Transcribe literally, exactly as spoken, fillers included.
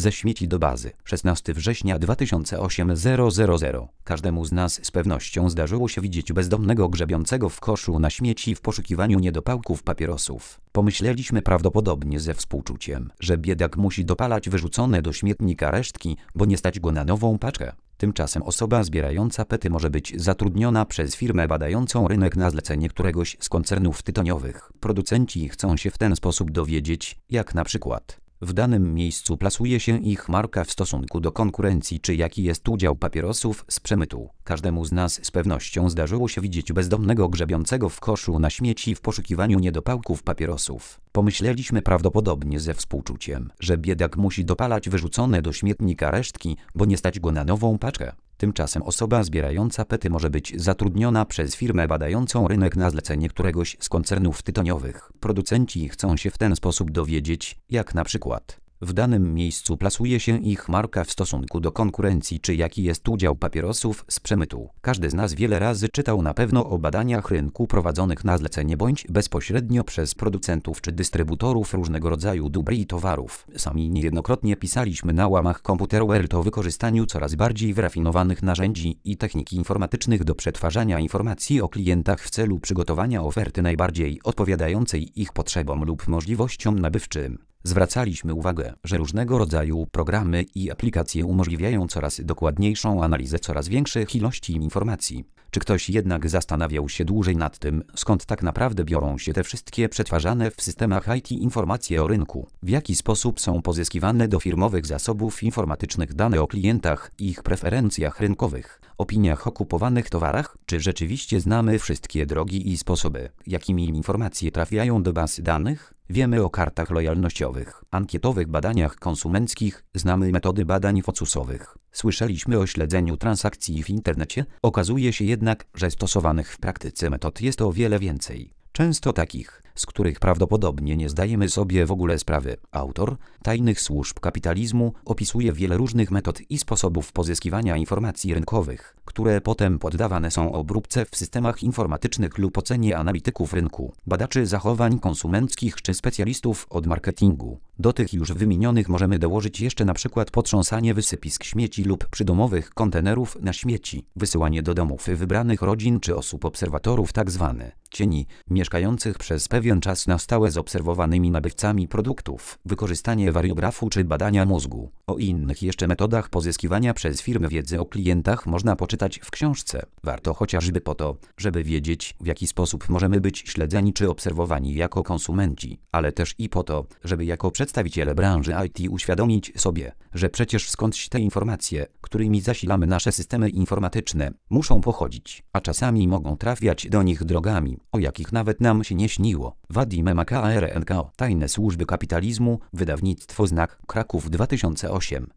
Ze śmieci do bazy. szesnastego września dwa tysiące osiemnastego. Każdemu z nas z pewnością zdarzyło się widzieć bezdomnego grzebiącego w koszu na śmieci w poszukiwaniu niedopałków papierosów. Pomyśleliśmy prawdopodobnie ze współczuciem, że biedak musi dopalać wyrzucone do śmietnika resztki, bo nie stać go na nową paczkę. Tymczasem osoba zbierająca pety może być zatrudniona przez firmę badającą rynek na zlecenie któregoś z koncernów tytoniowych. Producenci chcą się w ten sposób dowiedzieć, jak na przykład w danym miejscu plasuje się ich marka w stosunku do konkurencji, czy jaki jest udział papierosów z przemytu. Każdemu z nas z pewnością zdarzyło się widzieć bezdomnego grzebiącego w koszu na śmieci w poszukiwaniu niedopałków papierosów. Pomyśleliśmy prawdopodobnie ze współczuciem, że biedak musi dopalać wyrzucone do śmietnika resztki, bo nie stać go na nową paczkę. Tymczasem osoba zbierająca pety może być zatrudniona przez firmę badającą rynek na zlecenie któregoś z koncernów tytoniowych. Producenci chcą się w ten sposób dowiedzieć, jak na przykład w danym miejscu plasuje się ich marka w stosunku do konkurencji, czy jaki jest udział papierosów z przemytu. Każdy z nas wiele razy czytał na pewno o badaniach rynku prowadzonych na zlecenie bądź bezpośrednio przez producentów czy dystrybutorów różnego rodzaju dóbr i towarów. Sami niejednokrotnie pisaliśmy na łamach komputeru Word o wykorzystaniu coraz bardziej wyrafinowanych narzędzi i technik informatycznych do przetwarzania informacji o klientach w celu przygotowania oferty najbardziej odpowiadającej ich potrzebom lub możliwościom nabywczym. Zwracaliśmy uwagę, że różnego rodzaju programy i aplikacje umożliwiają coraz dokładniejszą analizę coraz większych ilości informacji. Czy ktoś jednak zastanawiał się dłużej nad tym, skąd tak naprawdę biorą się te wszystkie przetwarzane w systemach I T informacje o rynku? W jaki sposób są pozyskiwane do firmowych zasobów informatycznych dane o klientach, ich preferencjach rynkowych, opiniach o kupowanych towarach? Czy rzeczywiście znamy wszystkie drogi i sposoby, jakimi informacje trafiają do baz danych? Wiemy o kartach lojalnościowych, ankietowych badaniach konsumenckich, znamy metody badań focusowych. Słyszeliśmy o śledzeniu transakcji w internecie. Okazuje się jednak, że stosowanych w praktyce metod jest o wiele więcej. Często takich, z których prawdopodobnie nie zdajemy sobie w ogóle sprawy. Autor Tajnych Służb Kapitalizmu opisuje wiele różnych metod i sposobów pozyskiwania informacji rynkowych, które potem poddawane są obróbce w systemach informatycznych lub ocenie analityków rynku, badaczy zachowań konsumenckich czy specjalistów od marketingu. Do tych już wymienionych możemy dołożyć jeszcze na przykład potrząsanie wysypisk śmieci lub przydomowych kontenerów na śmieci, wysyłanie do domów wybranych rodzin czy osób obserwatorów tzw. cieni, mieszkających przez pewien czas na stałe z obserwowanymi nabywcami produktów, wykorzystanie wariografu czy badania mózgu. O innych jeszcze metodach pozyskiwania przez firmy wiedzy o klientach można poczytać w książce. Warto chociażby po to, żeby wiedzieć, w jaki sposób możemy być śledzeni czy obserwowani jako konsumenci, ale też i po to, żeby jako przedstawiciele branży I T uświadomić sobie, że przecież skądś te informacje, którymi zasilamy nasze systemy informatyczne, muszą pochodzić, a czasami mogą trafiać do nich drogami, o jakich nawet nam się nie śniło. Wadim Makarrenko, Tajne Służby Kapitalizmu, wydawnictwo Znak, Kraków dwa tysiące osiem.